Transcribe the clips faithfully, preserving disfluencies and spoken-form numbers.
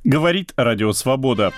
Говорит Радио Свобода.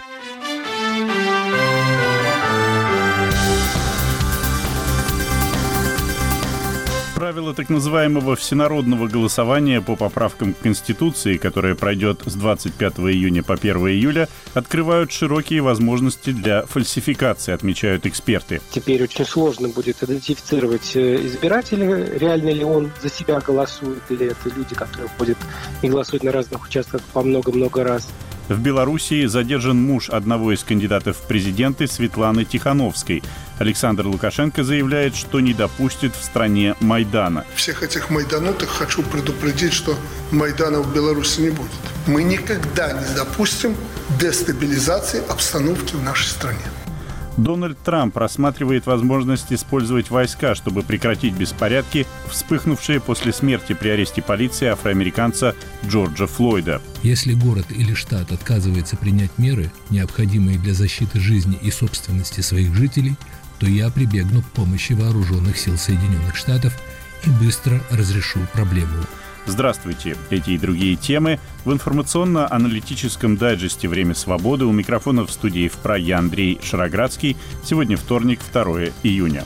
Правила так называемого всенародного голосования по поправкам к Конституции, которое пройдет с двадцать пятого июня по первого июля, открывают широкие возможности для фальсификации, отмечают эксперты. Теперь очень сложно будет идентифицировать избирателя, реально ли он за себя голосует, или это люди, которые ходят и голосуют на разных участках по много-много раз. В Белоруссии задержан муж одного из кандидатов в президенты Светланы Тихановской. Александр Лукашенко заявляет, что не допустит в стране Майдана. Всех этих майданутых хочу предупредить, что Майдана в Беларуси не будет. Мы никогда не допустим дестабилизации обстановки в нашей стране. Дональд Трамп рассматривает возможность использовать войска, чтобы прекратить беспорядки, вспыхнувшие после смерти при аресте полиции афроамериканца Джорджа Флойда. Если город или штат отказывается принять меры, необходимые для защиты жизни и собственности своих жителей, то я прибегну к помощи вооруженных сил Соединенных Штатов и быстро разрешу проблему. Здравствуйте! Эти и другие темы в информационно-аналитическом дайджесте «Время свободы». У микрофона в студии ВПРА я Андрей Шароградский. Сегодня вторник, второго июня.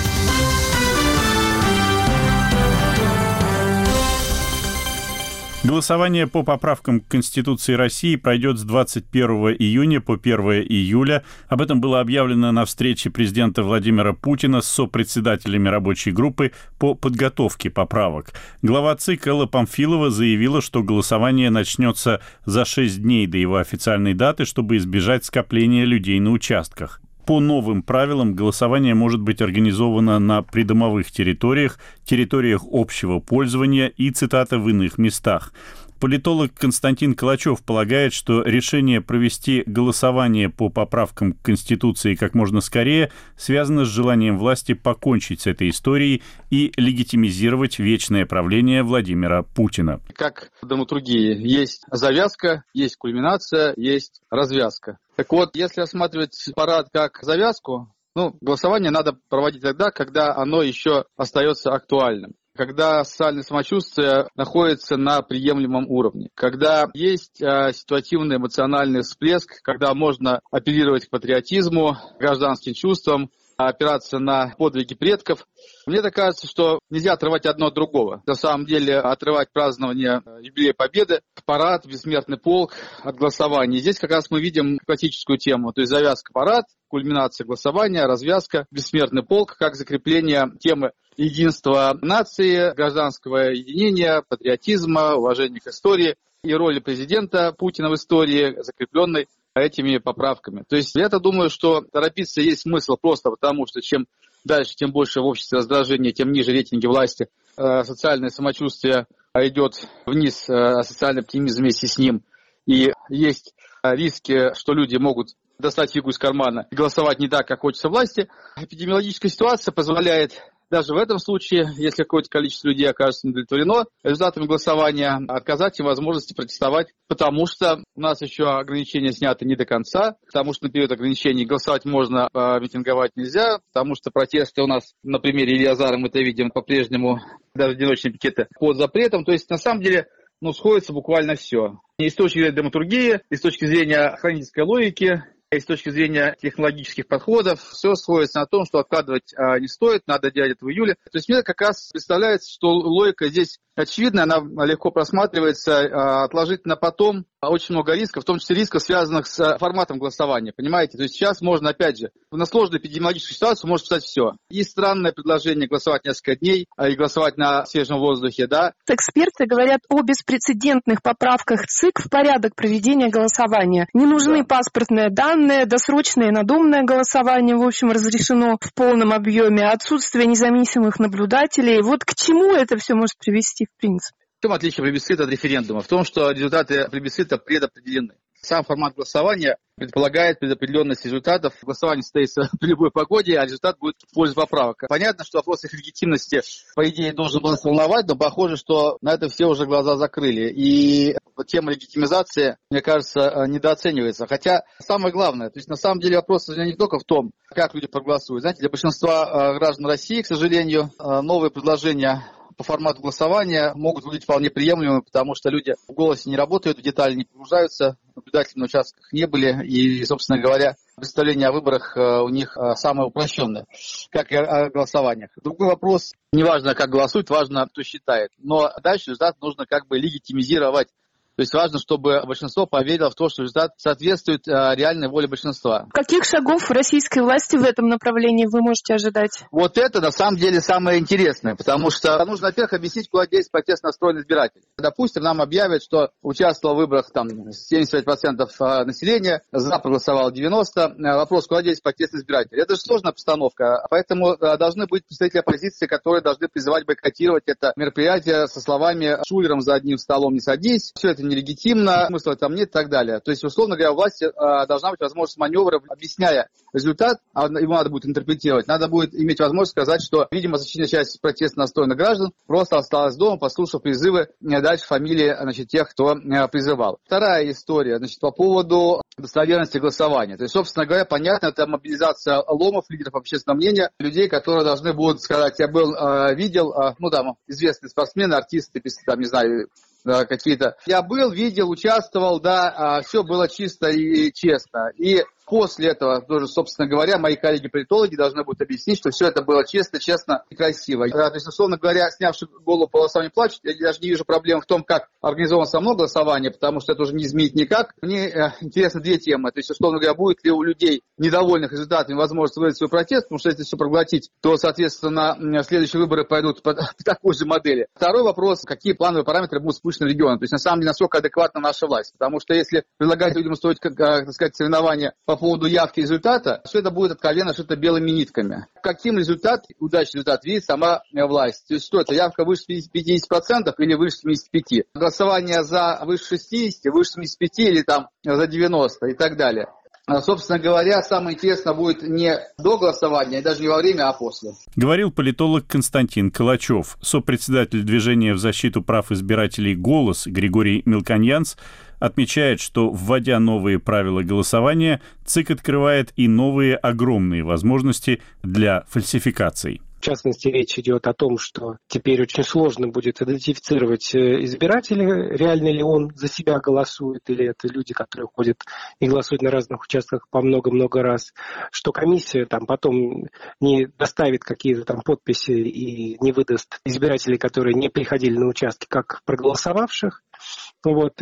Голосование по поправкам к Конституции России пройдет с двадцать первого июня по первого июля. Об этом было объявлено на встрече президента Владимира Путина с сопредседателями рабочей группы по подготовке поправок. Глава ЦИК Элла Памфилова заявила, что голосование начнется за шесть дней до его официальной даты, чтобы избежать скопления людей на участках. По новым правилам голосование может быть организовано на придомовых территориях, территориях общего пользования и, цитата, в иных местах. Политолог Константин Калачев полагает, что решение провести голосование по поправкам к Конституции как можно скорее связано с желанием власти покончить с этой историей и легитимизировать вечное правление Владимира Путина. Как в драматургии есть завязка, есть кульминация, есть развязка. Так вот, если рассматривать парад как завязку, ну, голосование надо проводить тогда, когда оно еще остается актуальным. Когда социальное самочувствие находится на приемлемом уровне, когда есть э, ситуативный эмоциональный всплеск, когда можно апеллировать к патриотизму, гражданским чувствам, опираться на подвиги предков. Мне так кажется, что нельзя отрывать одно от другого. На самом деле отрывать празднование юбилея Победы, парад, бессмертный полк от голосования. Здесь как раз мы видим классическую тему, то есть завязка парад, кульминация голосования, развязка, бессмертный полк, как закрепление темы единства нации, гражданского единения, патриотизма, уважения к истории и роли президента Путина в истории, закрепленной этими поправками. То есть я-то думаю, что торопиться есть смысл просто потому, что чем дальше, тем больше в обществе раздражения, тем ниже рейтинги власти, э, социальное самочувствие идет вниз, э, социальный оптимизм вместе с ним. И есть э, риски, что люди могут достать фигу из кармана и голосовать не так, как хочется власти. Эпидемиологическая ситуация позволяет даже в этом случае, если какое-то количество людей окажется удовлетворено результатами голосования, отказать им возможности протестовать, потому что у нас еще ограничения сняты не до конца, потому что на период ограничений голосовать можно, а митинговать нельзя, потому что протесты у нас на примере Ильи Азара мы это видим по-прежнему, даже одиночные пикеты под запретом. То есть на самом деле ну, сходится буквально все. И с точки зрения драматургии, и с точки зрения хронической логики, и с точки зрения технологических подходов, все сходится на том, что откладывать а, не стоит, надо делать это в июле. То есть мне как раз представляется, что логика здесь очевидная, она легко просматривается, а, отложить на потом очень много рисков, в том числе рисков, связанных с форматом голосования, понимаете? То есть сейчас можно, опять же, на сложную эпидемиологическую ситуацию можно писать все. И странное предложение голосовать несколько дней, и голосовать на свежем воздухе, да. Эксперты говорят о беспрецедентных поправках ЦИК в порядок проведения голосования. Не нужны да. паспортные данные, досрочное и надомное голосование, в общем, разрешено в полном объеме, отсутствие независимых наблюдателей. Вот к чему это все может привести в принципе? В чем отличие плебисцита от референдума? В том, что результаты плебисцита предопределены. Сам формат голосования предполагает предопределенность результатов. Голосование состоится при любой погоде, а результат будет в пользу поправок. Понятно, что вопрос их легитимности, по идее, должен был нас волновать, но похоже, что на это все уже глаза закрыли. И тема легитимизации, мне кажется, недооценивается. Хотя самое главное, то есть на самом деле вопрос не только в том, как люди проголосуют. Знаете, для большинства граждан России, к сожалению, новые предложения по формату голосования могут выглядеть вполне приемлемыми, потому что люди в голосе не работают, в детали не погружаются, наблюдатели на участках не были, и, собственно говоря, представление о выборах у них самое упрощенное, как и о голосованиях. Другой вопрос, неважно, как голосуют, важно, кто считает. Но дальше результат нужно как бы легитимизировать. То есть важно, чтобы большинство поверило в то, что результат соответствует а, реальной воле большинства. Каких шагов российской власти в этом направлении вы можете ожидать? Вот это на самом деле самое интересное, потому что нужно, во-первых, объяснить, куда действует протестно настроенный избиратель. Допустим, нам объявят, что участвовало в выборах там, семьдесят пять процентов населения, за проголосовало девяносто процентов. Вопрос, куда действует протестный избиратель. Это же сложная постановка, поэтому должны быть представители оппозиции, которые должны призывать бойкотировать это мероприятие со словами «Шулером за одним столом не садись», все это нелегитимно, смысла там нет и так далее. То есть, условно говоря, у власти э, должна быть возможность маневра, объясняя результат, а его надо будет интерпретировать. Надо будет иметь возможность сказать, что, видимо, значительная часть протестно настроенных граждан просто осталась дома, послушав призывы э, дальше фамилии значит, тех, кто э, призывал. Вторая история, значит, по поводу достоверности голосования. То есть, собственно говоря, понятно, это мобилизация ломов, лидеров общественного мнения, людей, которые должны будут сказать, я был, э, видел, э, ну там, известные спортсмены, артисты, там, не знаю, какие-то. Я был, видел, участвовал, да, все было чисто и честно. И после этого, тоже, собственно говоря, мои коллеги-политологи должны будут объяснить, что все это было честно, честно и красиво. То есть, условно говоря, снявши голову по голосованию плачут, я даже не вижу проблем в том, как организовано само голосование, потому что это уже не изменить никак. Мне э, интересны две темы. То есть, условно говоря, будет ли у людей, недовольных результатами, возможность выразить свой протест, потому что если все проглотить, то, соответственно, следующие выборы пойдут по, по такой же модели. Второй вопрос, какие плановые параметры будут спущены в регион. То есть, на самом деле, насколько адекватна наша власть. Потому что если предлагать людям устроить, как, так сказать, соревнования по поводу явки результата, все это будет откровенно что-то белыми нитками. Каким результат, удачный результат видит сама власть? То есть что это, явка выше пятьдесят процентов или выше семьдесят пять процентов? Голосование за выше шестьдесят процентов, выше семьдесят пять процентов или там за девяносто процентов и так далее. Собственно говоря, самое интересное будет не до голосования, даже не во время, а после. Говорил политолог Константин Калачев. Сопредседатель движения в защиту прав избирателей «Голос» Григорий Мелконьянц отмечает, что, вводя новые правила голосования, ЦИК открывает и новые огромные возможности для фальсификаций. В частности, речь идет о том, что теперь очень сложно будет идентифицировать избирателя, реально ли он за себя голосует, или это люди, которые ходят и голосуют на разных участках по много-много раз, что комиссия там потом не доставит какие-то там подписи и не выдаст избирателей, которые не приходили на участки, как проголосовавших. Вот,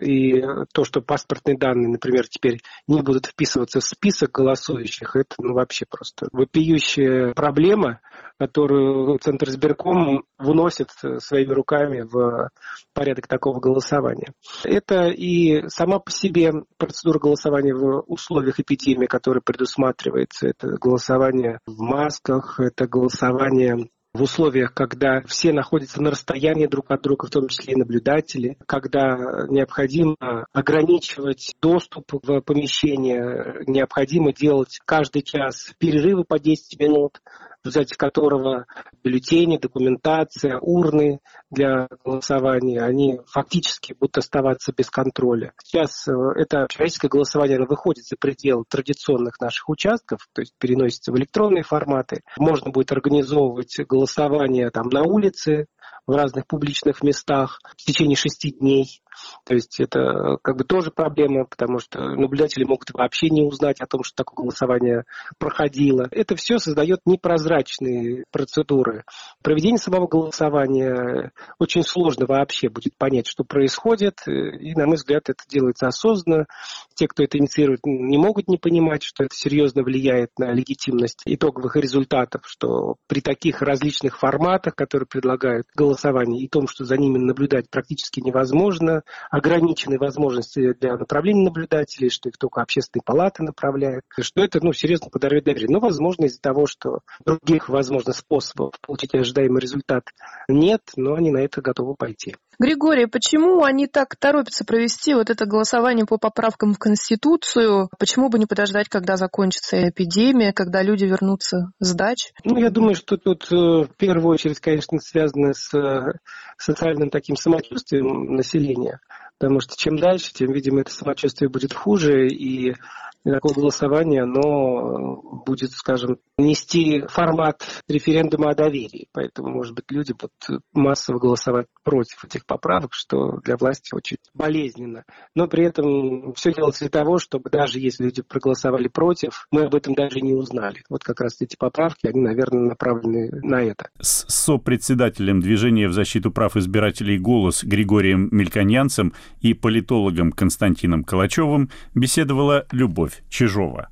и то, что паспортные данные, например, теперь не будут вписываться в список голосующих, это ну, вообще просто вопиющая проблема, которую Центр избирком выносит своими руками в порядок такого голосования. Это и сама по себе процедура голосования в условиях эпидемии, которая предусматривается. Это голосование в масках, это голосование в условиях, когда все находятся на расстоянии друг от друга, в том числе и наблюдатели, когда необходимо ограничивать доступ в помещение, необходимо делать каждый час перерывы по десять минут, в результате которого бюллетени, документация, урны для голосования, они фактически будут оставаться без контроля. Сейчас это человеческое голосование оно выходит за пределы традиционных наших участков, то есть переносится в электронные форматы. Можно будет организовывать голосование там, на улице, в разных публичных местах в течение шести дней. То есть это как бы тоже проблема, потому что наблюдатели могут вообще не узнать о том, что такое голосование проходило. Это все создает непрозрачные процедуры. Проведение самого голосования очень сложно вообще будет понять, что происходит. И, на мой взгляд, это делается осознанно. Те, кто это инициирует, не могут не понимать, что это серьезно влияет на легитимность итоговых результатов, что при таких различных форматах, которые предлагают голосование, и том, что за ними наблюдать практически невозможно, ограниченные возможности для направления наблюдателей, что их только общественные палаты направляют, что это ну, серьезно подорвет доверие. Но, возможно, из-за того, что других, возможно, способов получить ожидаемый результат нет, но они на это готовы пойти. Григорий, почему они так торопятся провести вот это голосование по поправкам в Конституцию? Почему бы не подождать, когда закончится эпидемия, когда люди вернутся с дач? Ну, я думаю, что тут в первую очередь, конечно, связано с социальным таким самочувствием населения. Потому что чем дальше, тем, видимо, это самочувствие будет хуже, и И такое голосование, оно будет, скажем, нести формат референдума о доверии. Поэтому, может быть, люди будут массово голосовать против этих поправок, что для власти очень болезненно. Но при этом все делается для того, чтобы даже если люди проголосовали против, мы об этом даже не узнали. Вот как раз эти поправки, они, наверное, направлены на это. С сопредседателем движения в защиту прав избирателей «Голос» Григорием Мельконьянцем и политологом Константином Калачевым беседовала Любовь Чижова.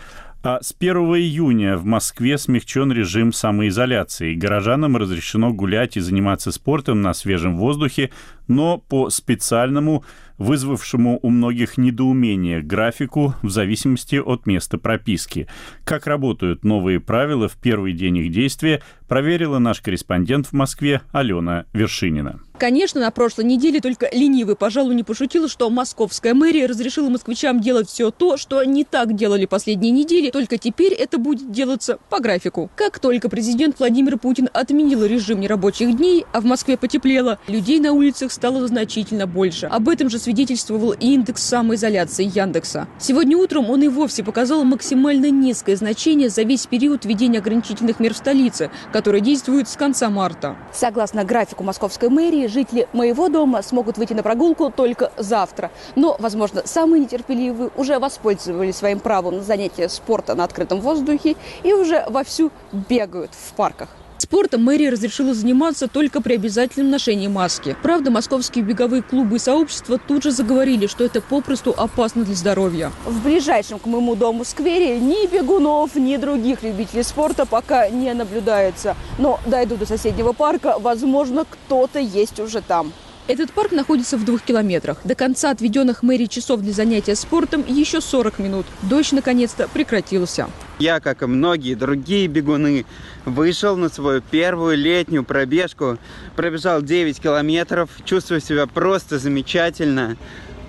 А с первого июня в Москве смягчен режим самоизоляции. Горожанам разрешено гулять и заниматься спортом на свежем воздухе, но по специальному, вызвавшему у многих недоумение графику в зависимости от места прописки. Как работают новые правила в первый день их действия, проверила наш корреспондент в Москве Алена Вершинина. Конечно, на прошлой неделе только ленивый, пожалуй, не пошутил, что московская мэрия разрешила москвичам делать все то, что не так делали последние недели, только теперь это будет делаться по графику. Как только президент Владимир Путин отменил режим нерабочих дней, а в Москве потеплело, людей на улицах стало значительно больше. Об этом же свидетельствовал и индекс самоизоляции Яндекса. Сегодня утром он и вовсе показал максимально низкое значение за весь период введения ограничительных мер в столице, которые действуют с конца марта. Согласно графику московской мэрии, жители моего дома смогут выйти на прогулку только завтра. Но, возможно, самые нетерпеливые уже воспользовались своим правом на занятие спорта на открытом воздухе и уже вовсю бегают в парках. Спортом мэрия разрешила заниматься только при обязательном ношении маски. Правда, московские беговые клубы и сообщества тут же заговорили, что это попросту опасно для здоровья. В ближайшем к моему дому сквере ни бегунов, ни других любителей спорта пока не наблюдается. Но дойду до соседнего парка, возможно, кто-то есть уже там. Этот парк находится в двух километрах. До конца отведенных мэрией часов для занятия спортом еще сорок минут. Дождь наконец-то прекратился. Я, как и многие другие бегуны, вышел на свою первую летнюю пробежку. Пробежал девять километров. Чувствую себя просто замечательно.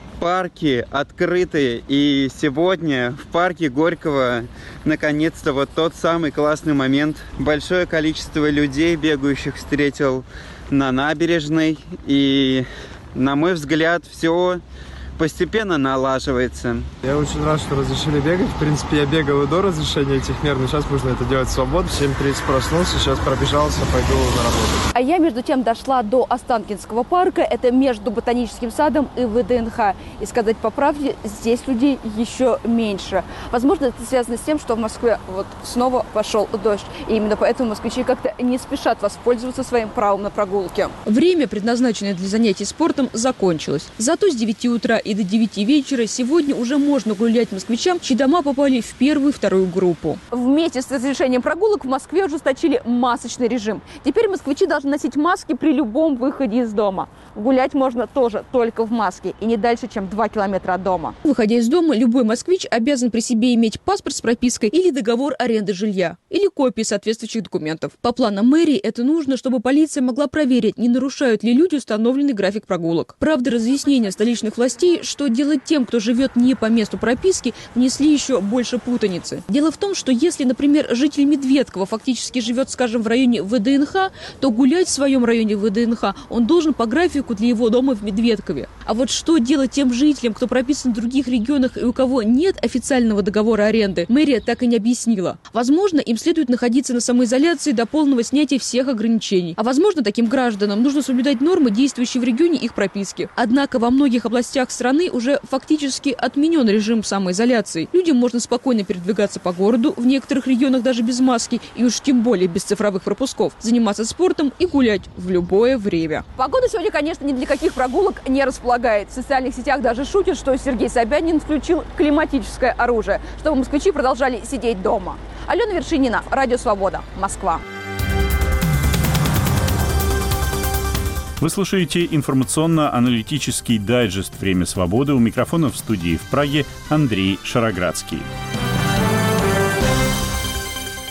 Парки открыты. И сегодня в парке Горького наконец-то вот тот самый классный момент. Большое количество людей, бегающих, встретил на набережной, и, на мой взгляд, все постепенно налаживается. Я очень рад, что разрешили бегать. В принципе, я бегал и до разрешения этих мер, но сейчас можно это делать свободно. В семь тридцать проснулся, сейчас пробежался, пойду на работу. А я, между тем, дошла до Останкинского парка. Это между Ботаническим садом и ВДНХ. И сказать по правде, здесь людей еще меньше. Возможно, это связано с тем, что в Москве вот снова пошел дождь. И именно поэтому москвичи как-то не спешат воспользоваться своим правом на прогулке. Время, предназначенное для занятий спортом, закончилось. Зато с девяти утра и до девяти вечера сегодня уже можно гулять москвичам, чьи дома попали в первую и вторую группу. Вместе с разрешением прогулок в Москве ужесточили масочный режим. Теперь москвичи должны носить маски при любом выходе из дома. Гулять можно тоже только в маске и не дальше, чем два километра от дома. Выходя из дома, любой москвич обязан при себе иметь паспорт с пропиской или договор аренды жилья, или копии соответствующих документов. По планам мэрии это нужно, чтобы полиция могла проверить, не нарушают ли люди установленный график прогулок. Правда, разъяснения столичных властей, что делать тем, кто живет не по месту прописки, внесли еще больше путаницы. Дело в том, что если, например, житель Медведкова фактически живет, скажем, в районе ВДНХ, то гулять в своем районе ВДНХ он должен по графику для его дома в Медведкове. А вот что делать тем жителям, кто прописан в других регионах и у кого нет официального договора аренды, мэрия так и не объяснила. Возможно, им следует находиться на самоизоляции до полного снятия всех ограничений. А возможно, таким гражданам нужно соблюдать нормы, действующие в регионе их прописки. Однако во многих областях страны уже фактически отменен режим самоизоляции. Людям можно спокойно передвигаться по городу, в некоторых регионах даже без маски, и уж тем более без цифровых пропусков, заниматься спортом и гулять в любое время. Погода сегодня, конечно, ни для каких прогулок не располагает. В социальных сетях даже шутят, что Сергей Собянин включил климатическое оружие, чтобы москвичи продолжали сидеть дома. Алена Вершинина, Радио Свобода, Москва. Вы слушаете информационно-аналитический дайджест «Время свободы». У микрофона в студии в Праге Андрей Шароградский. В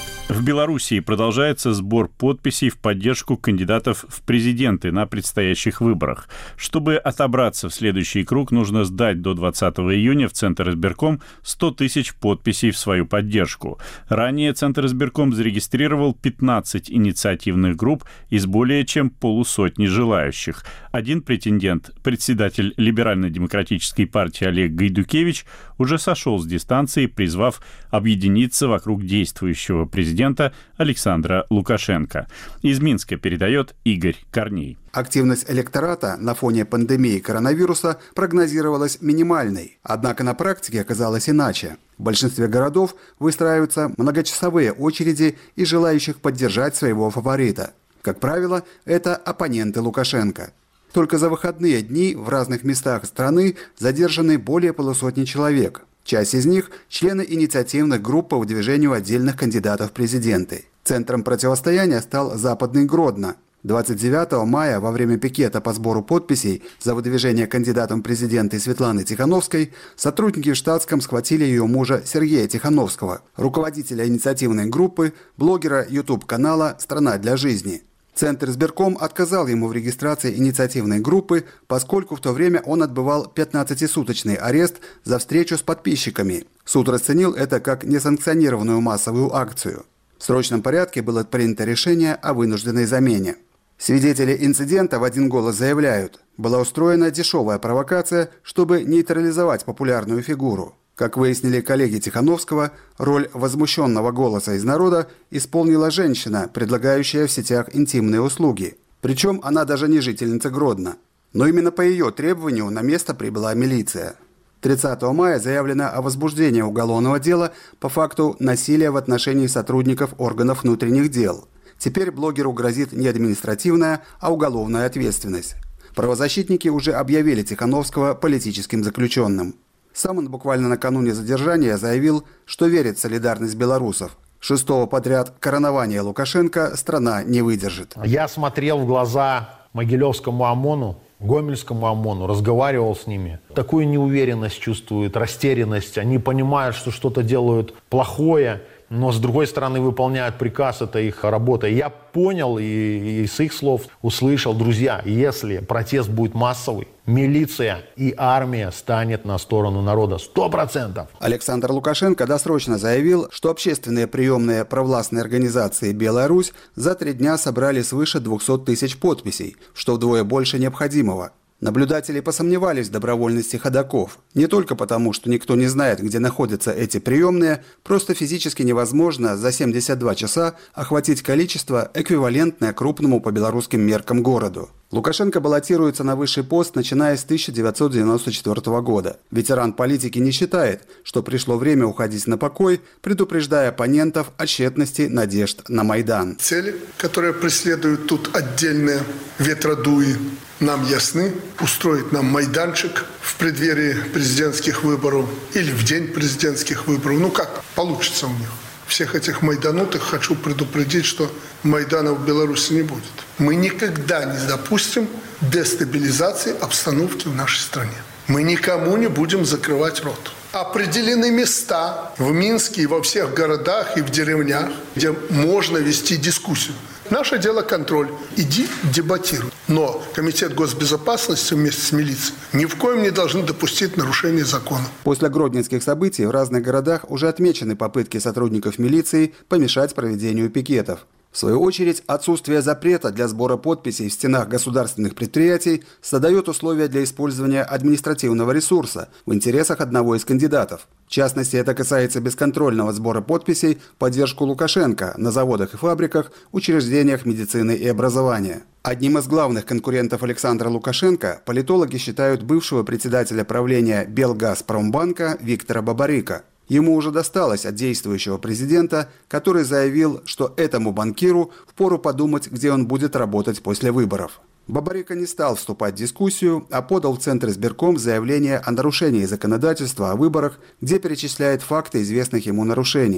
Белоруссии продолжается сбор подписей в поддержку кандидатов в президенты на предстоящих выборах. Чтобы отобраться в следующий круг, нужно сдать до двадцатого июня в Центр избирком сто тысяч подписей в свою поддержку. Ранее Центр избирком зарегистрировал пятнадцать инициативных групп из более чем полусотни желающих. Один претендент, председатель Либерально-демократической партии Олег Гайдукевич, уже сошел с дистанции, призвав объединиться вокруг действующего президента Александра Лукашенко. Из Минска передает Игорь Корней. Активность электората на фоне пандемии коронавируса прогнозировалась минимальной, однако на практике оказалось иначе. В большинстве городов выстраиваются многочасовые очереди из желающих поддержать своего фаворита. Как правило, это оппоненты Лукашенко. Только за выходные дни в разных местах страны задержаны более полусотни человек. Часть из них – члены инициативных групп по выдвижению отдельных кандидатов в президенты. Центром противостояния стал Западный Гродно. двадцать девятого мая во время пикета по сбору подписей за выдвижение кандидатом в президенты Светланы Тихановской сотрудники в штатском схватили ее мужа Сергея Тихановского, руководителя инициативной группы, блогера YouTube-канала «Страна для жизни». Центр избирком отказал ему в регистрации инициативной группы, поскольку в то время он отбывал пятнадцатисуточный арест за встречу с подписчиками. Суд расценил это как несанкционированную массовую акцию. В срочном порядке было принято решение о вынужденной замене. Свидетели инцидента в один голос заявляют, была устроена дешевая провокация, чтобы нейтрализовать популярную фигуру. Как выяснили коллеги Тихановского, роль возмущенного голоса из народа исполнила женщина, предлагающая в сетях интимные услуги. Причем она даже не жительница Гродно. Но именно по ее требованию на место прибыла милиция. тридцатого мая заявлено о возбуждении уголовного дела по факту насилия в отношении сотрудников органов внутренних дел. Теперь блогеру грозит не административная, а уголовная ответственность. Правозащитники уже объявили Тихановского политическим заключенным. Сам он буквально накануне задержания заявил, что верит в солидарность белорусов. Шестого подряд коронования Лукашенко страна не выдержит. Я смотрел в глаза Могилевскому ОМОНу, Гомельскому ОМОНу, разговаривал с ними. Такую неуверенность чувствуют, растерянность. Они понимают, что что-то делают плохое, но с другой стороны выполняют приказ, это их работа. И я понял и, и с их слов услышал, друзья, если протест будет массовый, милиция и армия станет на сторону народа. Сто процентов. Александр Лукашенко досрочно заявил, что общественные приемные провластной организации «Белая Русь» за три дня собрали свыше двухсот тысяч подписей, что вдвое больше необходимого. Наблюдатели посомневались в добровольности ходоков. Не только потому, что никто не знает, где находятся эти приемные, просто физически невозможно за семьдесят два часа охватить количество, эквивалентное крупному по белорусским меркам городу. Лукашенко баллотируется на высший пост, начиная с тысяча девятьсот девяносто четвёртого года. Ветеран политики не считает, что пришло время уходить на покой, предупреждая оппонентов о тщетности надежд на Майдан. Цели, которые преследуют тут отдельные ветродуи, нам ясны. Устроить нам майданчик в преддверии президентских выборов или в день президентских выборов. Ну как получится у них. Всех этих майданутых хочу предупредить, что Майдана в Беларуси не будет. Мы никогда не допустим дестабилизации обстановки в нашей стране. Мы никому не будем закрывать рот. Определены места в Минске и во всех городах и в деревнях, где можно вести дискуссию. Наше дело контроль. Иди дебатируй. Но Комитет госбезопасности вместе с милицией ни в коем не должны допустить нарушения закона. После гродненских событий в разных городах уже отмечены попытки сотрудников милиции помешать проведению пикетов. В свою очередь, отсутствие запрета для сбора подписей в стенах государственных предприятий создает условия для использования административного ресурса в интересах одного из кандидатов. В частности, это касается бесконтрольного сбора подписей в поддержку Лукашенко на заводах и фабриках, учреждениях медицины и образования. Одним из главных конкурентов Александра Лукашенко политологи считают бывшего председателя правления Белгазпромбанка Виктора Бабарика. Ему уже досталось от действующего президента, который заявил, что этому банкиру впору подумать, где он будет работать после выборов. Бабарика не стал вступать в дискуссию, а подал в Центр избирком заявление о нарушении законодательства о выборах, где перечисляет факты известных ему нарушений. В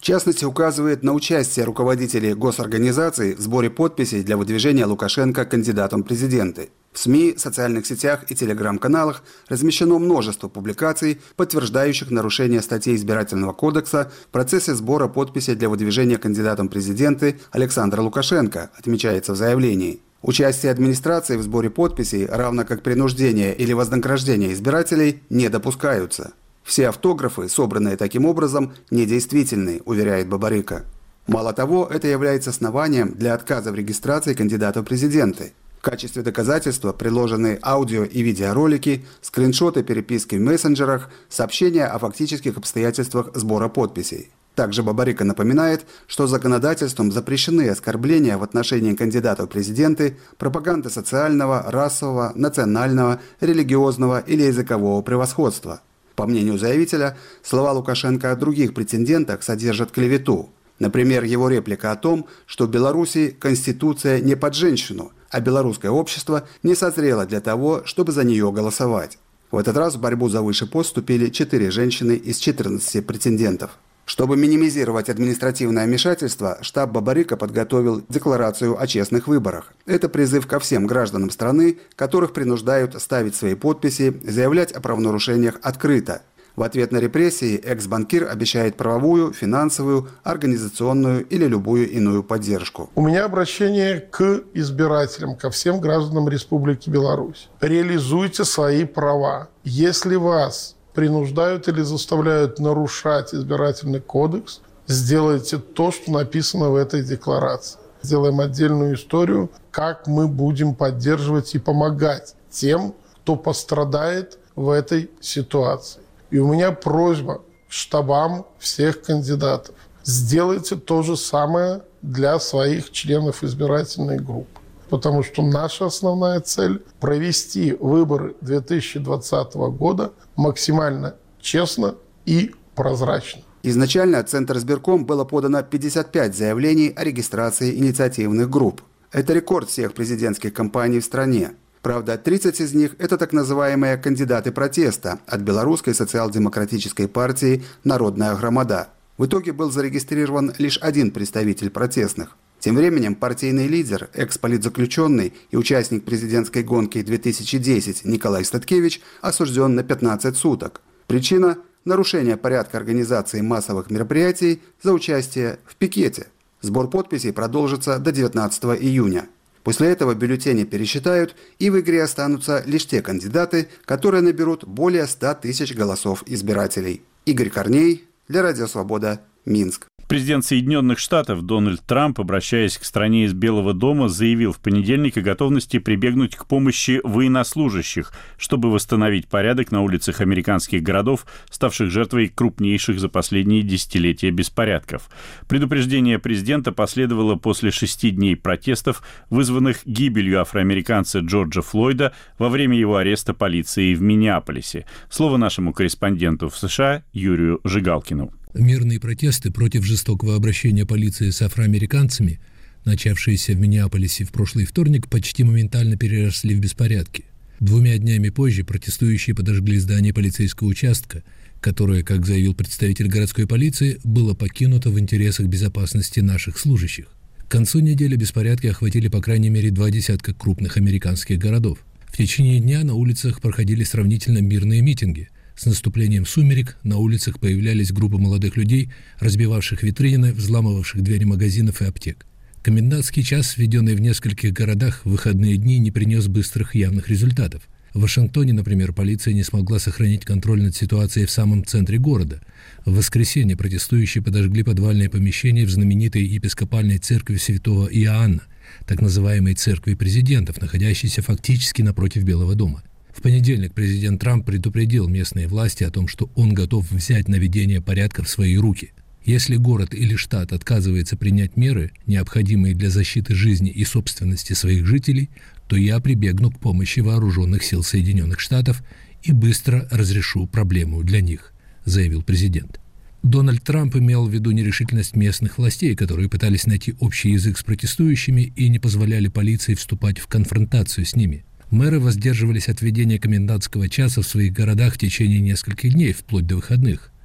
В частности, указывает на участие руководителей госорганизаций в сборе подписей для выдвижения Лукашенко кандидатом в президенты. В СМИ, социальных сетях и телеграм-каналах размещено множество публикаций, подтверждающих нарушение статей Избирательного кодекса в процессе сбора подписей для выдвижения кандидатом в президенты Александра Лукашенко, отмечается в заявлении. Участие администрации в сборе подписей, равно как принуждение или вознаграждение избирателей, не допускаются. Все автографы, собранные таким образом, недействительны, уверяет Бабарико. Мало того, это является основанием для отказа в регистрации кандидата в президенты. В качестве доказательства приложены аудио и видеоролики, скриншоты переписки в мессенджерах, сообщения о фактических обстоятельствах сбора подписей. Также Бабарико напоминает, что законодательством запрещены оскорбления в отношении кандидатов в президенты, пропаганда социального, расового, национального, религиозного или языкового превосходства. По мнению заявителя, слова Лукашенко о других претендентах содержат клевету. Например, его реплика о том, что в Беларуси конституция не под женщину, а белорусское общество не созрело для того, чтобы за нее голосовать. В этот раз в борьбу за высший пост вступили четыре женщины из четырнадцати претендентов. Чтобы минимизировать административное вмешательство, штаб Бабарико подготовил декларацию о честных выборах. Это призыв ко всем гражданам страны, которых принуждают ставить свои подписи, заявлять о правонарушениях открыто. В ответ на репрессии экс-банкир обещает правовую, финансовую, организационную или любую иную поддержку. У меня обращение к избирателям, ко всем гражданам Республики Беларусь. Реализуйте свои права. Если вас принуждают или заставляют нарушать избирательный кодекс, сделайте то, что написано в этой декларации. Сделаем отдельную историю, как мы будем поддерживать и помогать тем, кто пострадает в этой ситуации. И у меня просьба к штабам всех кандидатов. Сделайте то же самое для своих членов избирательной группы. Потому что наша основная цель – провести выборы две тысячи двадцатого года максимально честно и прозрачно. Изначально в Центр избирком было подано пятьдесят пять заявлений о регистрации инициативных групп. Это рекорд всех президентских кампаний в стране. Правда, тридцать из них – это так называемые кандидаты протеста от Белорусской социал-демократической партии «Народная громада». В итоге был зарегистрирован лишь один представитель протестных. Тем временем партийный лидер, экс-политзаключенный и участник президентской гонки две тысячи десять Николай Статкевич осужден на пятнадцать суток. Причина – нарушение порядка организации массовых мероприятий за участие в пикете. Сбор подписей продолжится до девятнадцатого июня. После этого бюллетени пересчитают, и в игре останутся лишь те кандидаты, которые наберут более ста тысяч голосов избирателей. Игорь Корней, для Радио Свобода, Минск. Президент Соединенных Штатов Дональд Трамп, обращаясь к стране из Белого дома, заявил в понедельник о готовности прибегнуть к помощи военнослужащих, чтобы восстановить порядок на улицах американских городов, ставших жертвой крупнейших за последние десятилетия беспорядков. Предупреждение президента последовало после шести дней протестов, вызванных гибелью афроамериканца Джорджа Флойда во время его ареста полицией в Миннеаполисе. Слово нашему корреспонденту в США Юрию Жигалкину. Мирные протесты против жестокого обращения полиции с афроамериканцами, начавшиеся в Миннеаполисе в прошлый вторник, почти моментально переросли в беспорядки. Двумя днями позже протестующие подожгли здание полицейского участка, которое, как заявил представитель городской полиции, было покинуто в интересах безопасности наших служащих. К концу недели беспорядки охватили по крайней мере два десятка крупных американских городов. В течение дня на улицах проходили сравнительно мирные митинги. С наступлением сумерек на улицах появлялись группы молодых людей, разбивавших витрины, взламывавших двери магазинов и аптек. Комендантский час, введенный в нескольких городах в выходные дни, не принес быстрых явных результатов. В Вашингтоне, например, полиция не смогла сохранить контроль над ситуацией в самом центре города. В воскресенье протестующие подожгли подвальные помещения в знаменитой епископальной церкви святого Иоанна, так называемой церкви президентов, находящейся фактически напротив Белого дома. В понедельник президент Трамп предупредил местные власти о том, что он готов взять наведение порядка в свои руки. Если город или штат отказывается принять меры, необходимые для защиты жизни и собственности своих жителей, то я прибегну к помощи вооруженных сил Соединенных Штатов и быстро разрешу проблему для них, заявил президент. Дональд Трамп имел в виду нерешительность местных властей, которые пытались найти общий язык с протестующими и не позволяли полиции вступать в конфронтацию с ними. Мэры воздерживались от введения комендантского часа в своих городах в течение нескольких дней, вплоть до выходных.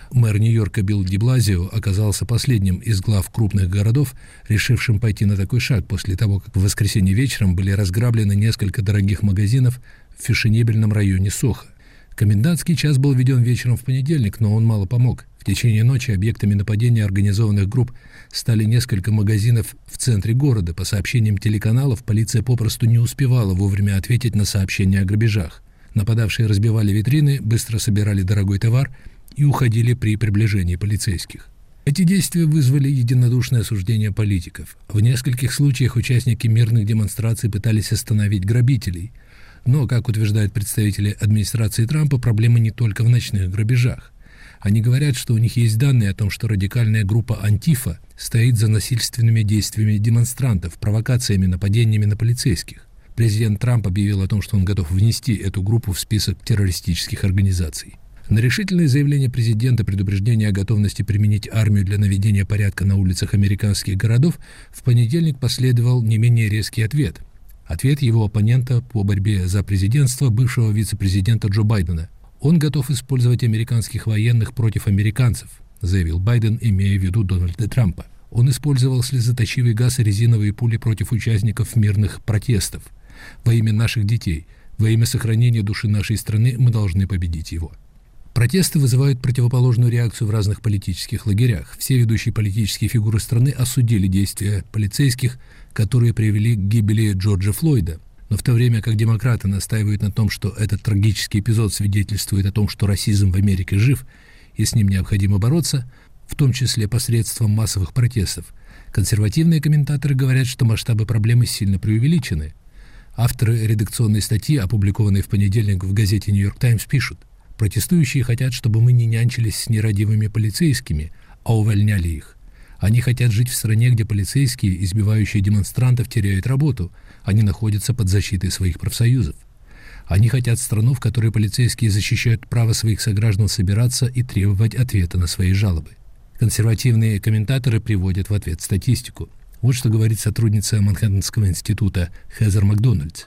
Мэр Нью-Йорка Билл де Блазио оказался последним из глав крупных городов, решившим пойти на такой шаг после того, как в воскресенье вечером были разграблены несколько дорогих магазинов в фешенебельном районе Сохо. Комендантский час был введен вечером в понедельник, но он мало помог. В течение ночи объектами нападения организованных групп стали несколько магазинов в центре города. По сообщениям телеканалов, полиция попросту не успевала вовремя ответить на сообщения о грабежах. Нападавшие разбивали витрины, быстро собирали дорогой товар и уходили при приближении полицейских. Эти действия вызвали единодушное осуждение политиков. В нескольких случаях участники мирных демонстраций пытались остановить грабителей. Но, как утверждают представители администрации Трампа, проблема не только в ночных грабежах. Они говорят, что у них есть данные о том, что радикальная группа «Антифа» стоит за насильственными действиями демонстрантов, провокациями, нападениями на полицейских. Президент Трамп объявил о том, что он готов внести эту группу в список террористических организаций. На решительное заявление президента предупреждение о готовности применить армию для наведения порядка на улицах американских городов в понедельник последовал не менее резкий ответ. Ответ его оппонента по борьбе за президентство, бывшего вице-президента Джо Байдена. «Он готов использовать американских военных против американцев», заявил Байден, имея в виду Дональда Трампа. Он использовал слезоточивый газ и резиновые пули против участников мирных протестов. «Во имя наших детей, во имя сохранения души нашей страны мы должны победить его». Протесты вызывают противоположную реакцию в разных политических лагерях. Все ведущие политические фигуры страны осудили действия полицейских, которые привели к гибели Джорджа Флойда. Но в то время как демократы настаивают на том, что этот трагический эпизод свидетельствует о том, что расизм в Америке жив и с ним необходимо бороться, в том числе посредством массовых протестов, консервативные комментаторы говорят, что масштабы проблемы сильно преувеличены. Авторы редакционной статьи, опубликованной в понедельник в газете «Нью-Йорк Таймс», пишут: «Протестующие хотят, чтобы мы не нянчились с нерадивыми полицейскими, а увольняли их. Они хотят жить в стране, где полицейские, избивающие демонстрантов, теряют работу. Они находятся под защитой своих профсоюзов. Они хотят страну, в которой полицейские защищают право своих сограждан собираться и требовать ответа на свои жалобы». Консервативные комментаторы приводят в ответ статистику. Вот что говорит сотрудница Манхэттенского института Хезер Макдональдс.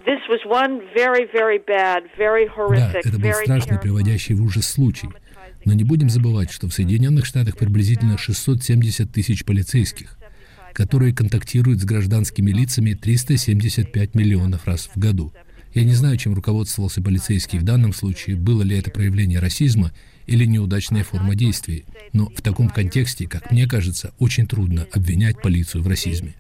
Да, это был страшный, приводящий в ужас случай. Но не будем забывать, что в Соединенных Штатах приблизительно шестьсот семьдесят тысяч полицейских, которые контактируют с гражданскими лицами триста семьдесят пять миллионов раз в году. Я не знаю, чем руководствовался полицейский в данном случае, было ли это проявление расизма или неудачная форма действий. Но в таком контексте, как мне кажется, очень трудно обвинять полицию в расизме.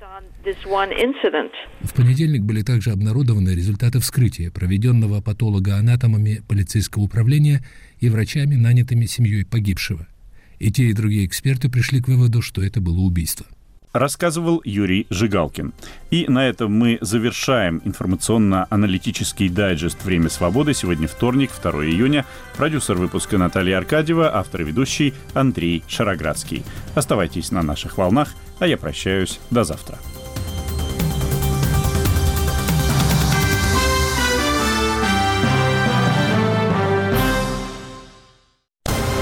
В понедельник были также обнародованы результаты вскрытия, проведенного патологоанатомами полицейского управления и врачами, нанятыми семьей погибшего. И те, и другие эксперты пришли к выводу, что это было убийство. Рассказывал Юрий Жигалкин. И на этом мы завершаем информационно-аналитический дайджест «Время свободы». Сегодня вторник, второго июня. Продюсер выпуска Наталья Аркадьева, автор и ведущий Андрей Шароградский. Оставайтесь на наших волнах, а я прощаюсь. До завтра.